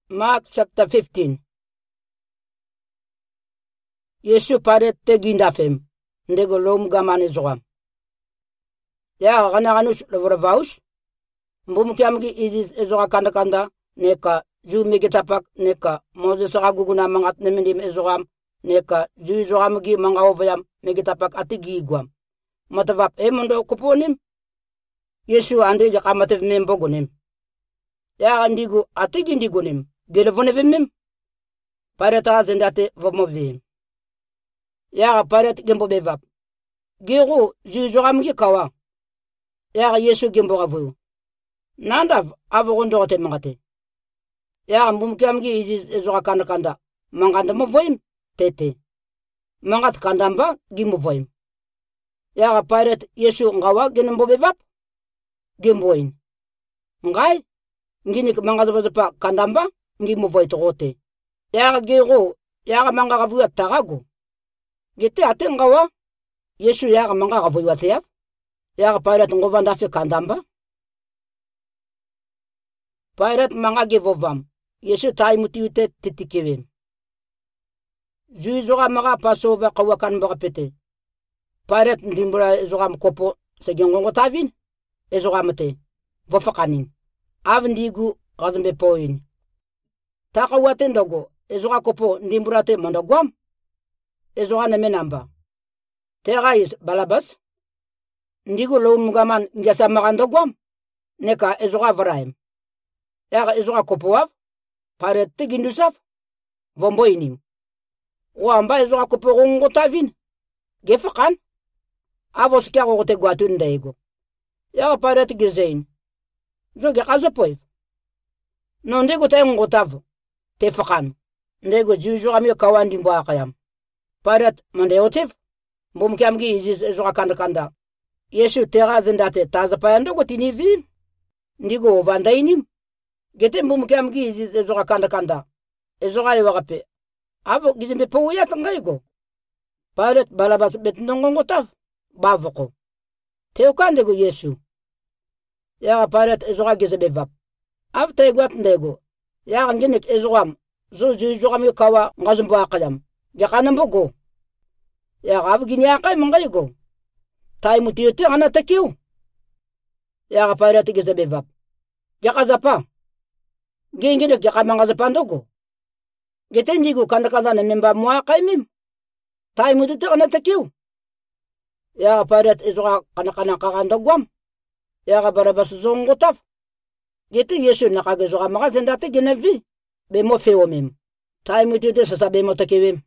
Mark chapter 15. Yesu paret tegindafem. Ndego lom gamane zoam. Ya ganaganus lovravaus. Mbumkiamgi izis ezoga kanda neka ju megetapak neka Moses aguguna mangat nemendim ezogam neka ju zogamgi mangaovayam megetapak atigi guam. Matavap emondo kuponim. Yesu ande jakamatev membogonim. Ya andigu atigi ndigunim. Gelevonevim. Pareta zendate vomovim. Ya paret gembo bevap. Gero ju zogamgi kawa. Ya Yesu gembo gavu. Nandav avogondo te mangate. Ya mbumkiamgi izis ezoga kanda. Manganda movoim tete. Mangat kandamba gimovoim. Ya paret Yesu ngawa genembo bevap. Gemboin. Ngai nginik mangazabazapa kandamba ngimovoy togote. Ya gero ya manga gavu atagago. Gete atengawa Yesu ya manga gavu wateaf. Ya paret ngovanda fe kandamba. Paret manga gevovam. Yesu tai mutiute titikewem. Zuizoga maga pasova kawakan bagapete. Paret ndimbura ezoga mkopo segengongo tavin. Ezoga mate. Vofakanin. Avndigu gazmbe poin. Takawate ndogo. Ezoga kopo ndimburate mondogwam. Ezoga nemenamba. Tegais balabas. Ndigu lo mugaman ngasa magandogwam. Neka ezoga varaim. Yaga ezoga kopoav. Paret tigindusaf. Vomboinim. Wamba ezoga kopo gongo tavin. Gefakan. Avos kia gote guatun daigo. Yaga paret gizain. Zoge kazapoev. No ndego tayo tav. Tefakan. Ndego juju amyo kawandi mbo akayam. Paret mandeotev. Mbumkiamgi izis ezoga kanda. Yesu tera zendate tazapaya ndogo tinivim. Ndigo vandainim. Gete mbumkiamgi izis ezoga kanda. Ezoga yewagape. Avo gizimbe powuyat ngaigo. Paret balabas betnongongo tav. Bavoko. Teokandego Yesu. Ya paret ezoga gizebevap. Afta egwat ndego. Ya nginik ezogam. Zo jujogam yokawa ngazumbo akayam. Yakanambogo. Ya avgini akay mangaygo. Tai mutiyote anatakiu. Ya paret gizebevap. Yakazapa. Genginik yakamangazapa ndogo. Getendigo kanda na memba mwa kaimim. Tai mutiyote anatakiu. Ya paret ezoga kana kakandagwam. Ya barabas zongo taf. Gete Yesu nakagezoga magazendate genevi. Bemo feomim. Taimutide sasa bemo takewim.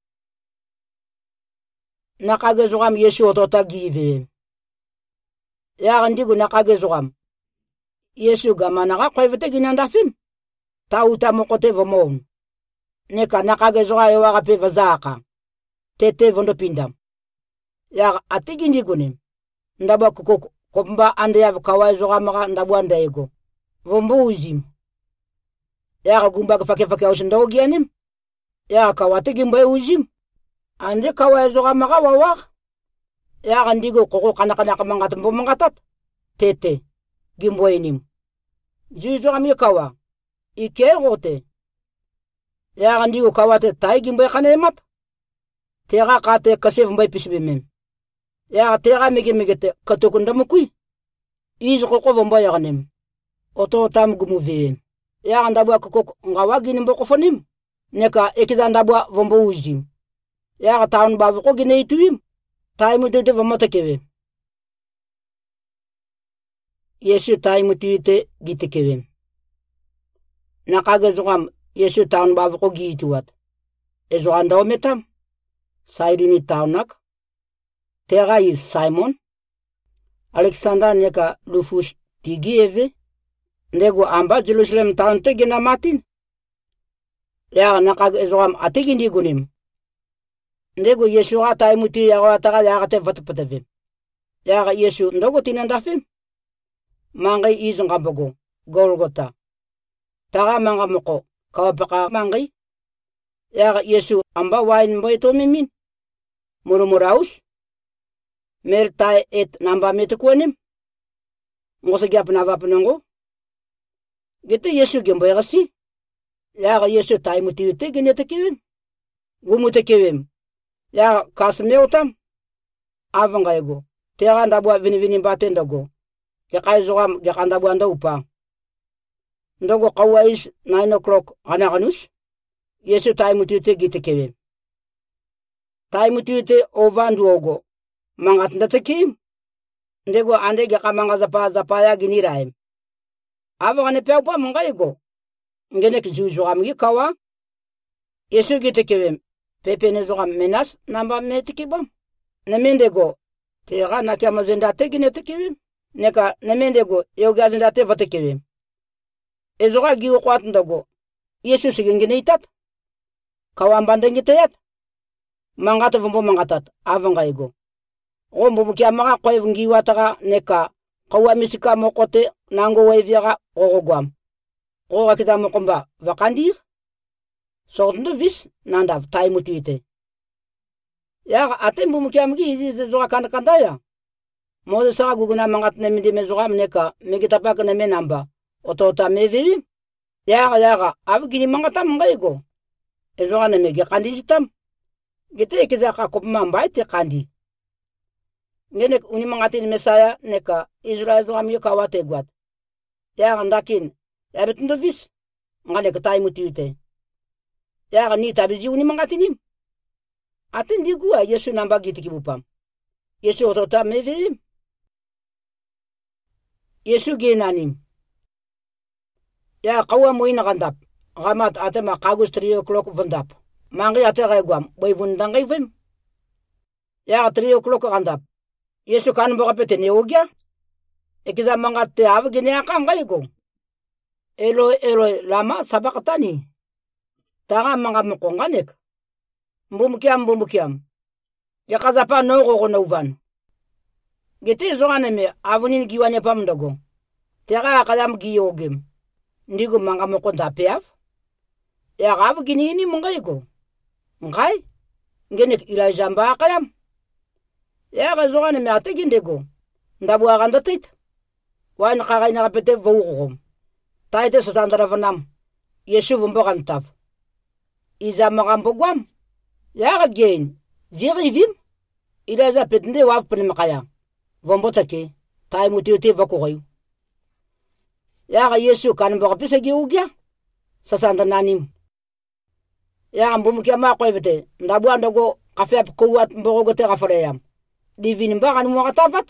Nakagezogam Yesu otota give. Ya ndigu nakagezogam. Yesu gama nakakwevete ginandafim. Tauta mokote vomon. Neka nakagezoga yowaga pevazaka. Tete vondopindam. Ya atigi ndigunim. Ndaba kukoko. Komba ande ya kawai zoga maga ndabu anda ego. Vombo uzim. Ya gumba kafake aushindago gianim. Ya kawate gimba uzim. Ande kawai zoga maga wawak. Ya ndigo koko kanakana kamangatambo mangatat. Tete. Gimbo inim. Zuizoga mi kawa. Ike rote. Ya ndigo kawate tai gimbo kanemat. Tega kate kasef mbai pisbimim. Ya tega megete katokunda mukui. Izo koko vomba yaganim. Oto tam gumuve. Ya ndabwa koko ngawagi nimbo kofonim. Neka ekiza ndabwa vomba uzim. Ya taun bavu ko gine ituim. Taimu tete vomba tekewe. Yesu taimu tete gitekewe. Nakagezogam Yesu taun bavu ko gituat. Ezo andao metam. Sairini taunak. Tega is Simon. Alexander neka Rufus tigieve. Ndego amba Jerusalem town tegena matin. Ya nakag ezogam atigi ndigunim. Ndego Yesu ata imuti ya wataga ya ate vatpatavim. Ya Yesu ndogo tinandafim. Mangai izangabogo. Golgota. Taga manga moko. Kawapaka mangai. Ya Yesu amba wain mboito mimin. Murumuraus. Mertai et namba metekwenim. Ngosa gyap na vapunongo. Gete Yesu gembo yagasi. yaga Yesu taimutiwite ginete kewim. Gumute kewim. Yaga kasmeutam. Avanga ego. Tega ndabwa vini mbate ndogo. Gekai zogam gekandabwa ndaupa. Ndogo kawais 9 o'clock anaganus. Yesu taimutiwite gite kewim. Taimutiwite ovandu ogo. Mangat ndatekim. Ndego ande gekamanga zapaya giniraim. Avanga pepa manga ego. Ngene kizuzo amgi kawa. Yesu gite kewim. Pepe nezogam menas namba metikibam. Nemendego. Tega na kya mazendate ginete kewim. Neka nemendego yoga zendate vate kewim. Ezoga giu kwat ndogo. Yesu sigengene itat. Kawambande ngiteyat. Mangata vumbo mangatat. Avanga ego. Ombo mukia maga kwa vungi wataga neka. Kawa misika mokote nango weviaga ogogwam. Oga kita mokomba vakandir. Sortende vis nandav taimutiwite. Yaga atembu mukia mgi izi zoga kandaya. Mose saga guguna mangat nemindi mezoga mneka. Megitapak neme namba. Otota meviri. Yaga avgini mangata mangaigo. Ezoga nemege kandizitam. Gite ikizaka kopma mbaite kandi. Ngenek uni mangati mesaya neka Israel zoga myoka wate gwat. Yaga ndakin. Yabetindo vis. Nganek taimutiwite. Yaga ni tabizi uni mangati nim. Atendi gua Yesu namba giti kibupam. Yesu otota mevirim. Yesu genanim. Ya kawa moina gandap. Gamat atema kagus 3 o'clock vandap. Mangi atega guam. Boy vundanga ivim. Ya 3 o'clock gandap. Yesu kan boga pete ne ogya. Ekiza mangate av gene akanga igo. Elo lama sabakatani. Taga manga mokonganek. Mbumukiam. Yakazapa no go no van. Gete zogane me avunin giwane pam ndogo. Tega akadam giyogem. Ndigo manga mokonda peaf. Ya gav ginini mungaigo. Ngai ngenek ila jamba akayam. Ya gazogane me ategindego. Ndabu aganda tit. Wan kagay na kapete vogom. Taite sa sandara vanam. Yesu vumbogantaf. Iza magambogwam. Yaga gain, zirivim, ila za petende waf penemakaya. Vombotake, taimutiwite vakorayu. Yaga Yesu kan boga pisa giugya, sasanda nanim. Yaga mbumukia makoivete, ndabuan dogo kafeap kouat mbogote gafareyam. Divin mbagan mwakatafat.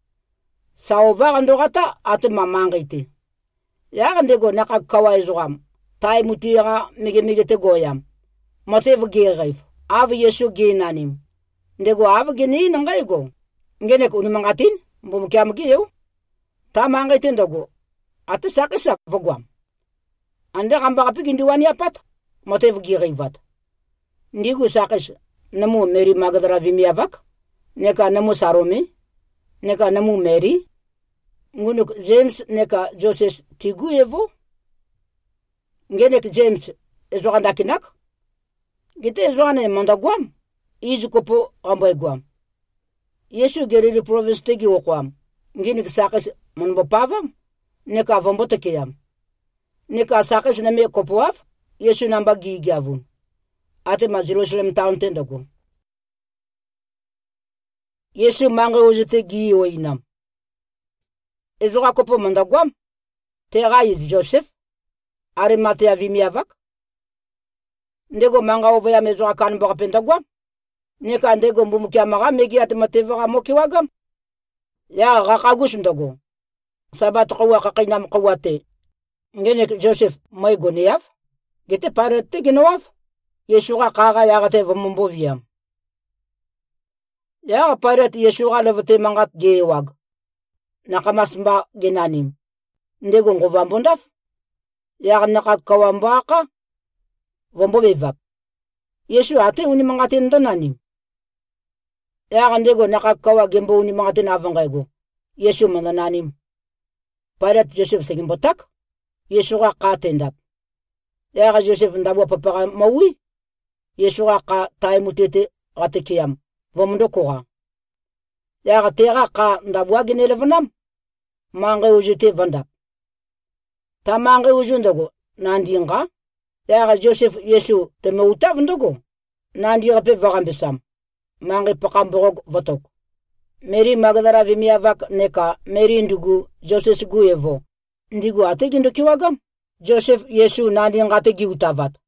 Sao vagan dogata ate mamangite. Yaga ndego nakakawa izogam, taimutiga mige goyam. Matev gereif. Av Yesu genanim. Ndego av geni nangaigo. Ngenek uni mangatin. Mbumukiam giyo. Ta mangaitin dogo. Ate sakisa vogwam. Ande kambaka pikindiwani apat. Matev gereivat. Ndigu sakis. Namu Mary Magdala vimiavak. Neka namu Salome. Neka namu Mary. Ngunuk James neka Joseph tigu evo. Ngenek James ezogandakinak. Gite zoane mandagwam. Izu kopo amboy gwam. Yesu gerili province tegi okwam. Ngini sakis manbopavam. Neka vombotekeyam. Neka sakis name kopoaf. Yesu namba gigavun. Ate ma Jerusalem town tendago. Yesu mange ojete gi oinam. Ezoga kopo mandagwam. Tega is Joseph. Arimatea vimiavak. Ndego manga ovo ya mezo akan boga pentagwam. Neka ndego mbumukia maga megi ate mateva moki wagam. Ya gakagus ndogo. Sabat kawa kakainam kawate. Ngene Joseph maigo neyaf. Gete parete genoaf. Yeshua kaga ya gate vomboviam. Ya parete Yeshua levete mangat gewag. Nakamasmba genanim. Ndego ngovambondaf. Ya nakakawambaka. Vombo bevap. Yesu ate uni mangatin donanim. Ya ndego nakakawa gembo uni mangatin avangaigo. Yesu mandananim. Parat Joseph segimbotak. Yesu ka tendap. Ya Joseph ndabo papa mawi. Yesu ka taimutete atekiam. Vomondo koga. Ya tera ka ndabo genelevanam. Mange ujete vandap. Ta mange ujundago nandinga. yaga Joseph Yesu te me utav ndogo. Nandi rape varambesam. Mange pakambogog votok. Mary Magdala vimiavak neka Mary ndugu Joseph guyevo. Ndigu ategi ndokiwagam. Joseph Yesu nandi ngate gi utavat.